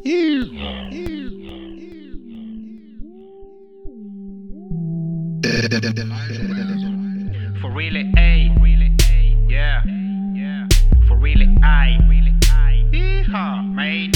For really, A. Yeah. For really, I. Yeehaw, mate.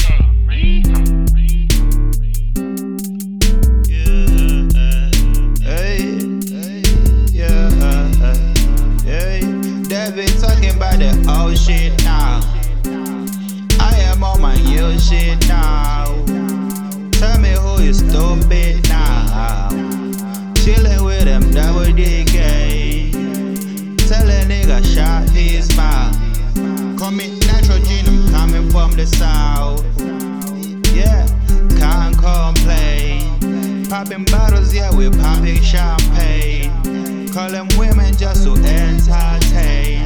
They be talking about the old shit now. I am on my new shit now. Tell me who is stupid now. Chillin' with them double DK. Tell a nigga shut his mouth. Call me nitrogen, I'm coming from the south. Yeah, can't complain. Popping bottles, yeah, we popping champagne. Call them women just to entertain.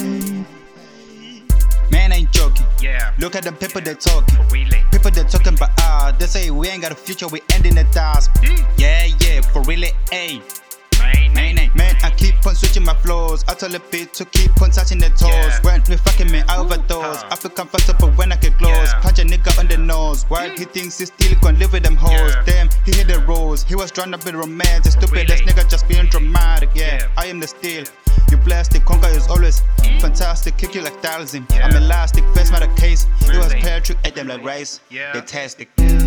Man ain't joking. Yeah. Look at them people that talking. For really. People that talking about they say we ain't got a future, we ending the task. Yeah, for really, ayy. Man, I keep on switching my flows. I tell the beat to keep on touching the toes. Yeah. When we fucking me, I overdose. I feel comfortable when I get close. Yeah. Punch a nigga on the nose. While he thinks he still gon' live with them hoes. Yeah. Damn, he hit the rose. He was trying to be romantic. Stupid ass nigga just being dramatic. Yeah, I am the steel. You plastic, conquer is always fantastic. Kick you like thousand. Yeah. I'm elastic, face matter case. It was Really? Patrick, ate them like rice. Yeah. They tastic.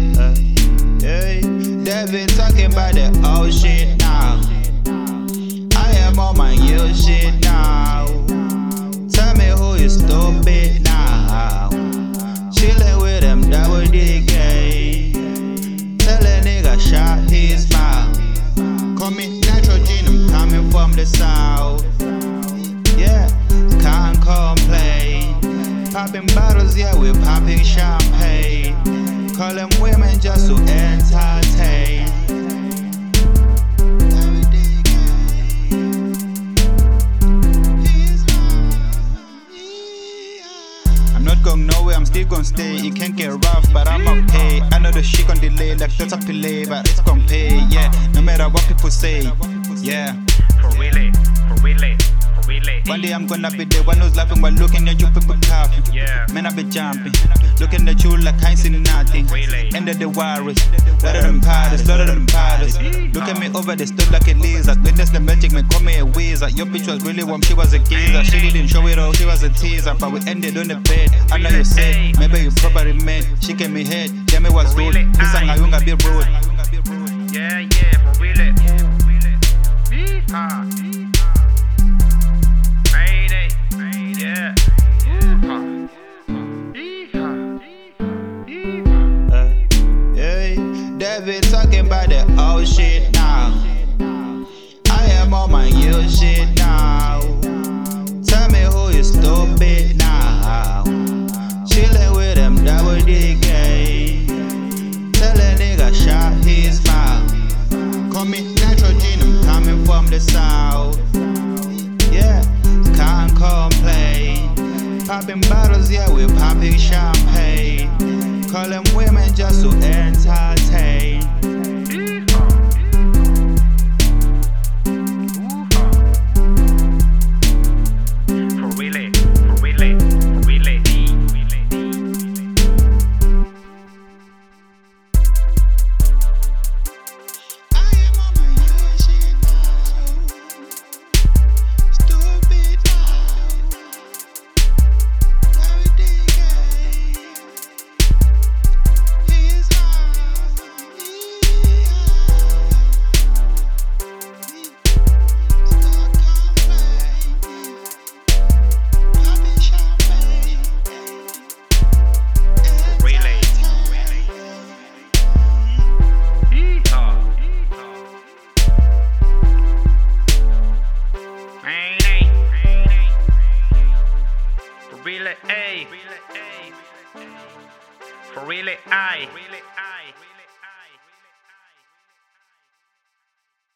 They been talking about the old shit now. I am on my new shit now. Tell me who is stupid now. Chillin' with them double DK. Tell a nigga shut his mouth. Call me nitrogen, I'm coming from the south. Yeah, can't complain. Popping bottles, yeah, we popping champagne. Call them women just to entertain. I'm not going nowhere, I'm still gon' stay. It can get rough, but I'm okay. I know the shit gon' delay, like that's a delay, but it's gon' pay. Yeah, no matter what people say. Yeah, For really. one day I'm gonna be the one who's laughing while looking at you people coughing. Yeah. Man, I be jumping, looking at you like I ain't seen nothing. Really? End of the virus, lot of them parties, lot of them parties. Look at me over the stood like a lizard. Witness the magic, man, call me a wizard. Your bitch was really warm, she was a geezer. She didn't show it all, she was a teaser. But we ended on the bed. I know you said, maybe you probably meant. She gave me head, tell me what's rude. This song I won't be rude. Yeah, for really. Yeehaw. Mayday. Yeah. Yeehaw. They be talking about the old shit now. I am on my new shit now. Tell me who is stupid now. Chillin' with them double DK. Tell a nigga shut his mouth. Call me nitrogen, I'm coming from the south. Yeah, can't complain. Popping bottles, yeah, we popping champagne. Call them women just to entertain. For really. I am on my new shit now. Stupid now. Double DK. He's mine. Stop complaining. Popping champagne. Really. Yeehaw. Mayday. For really, A. For really, I.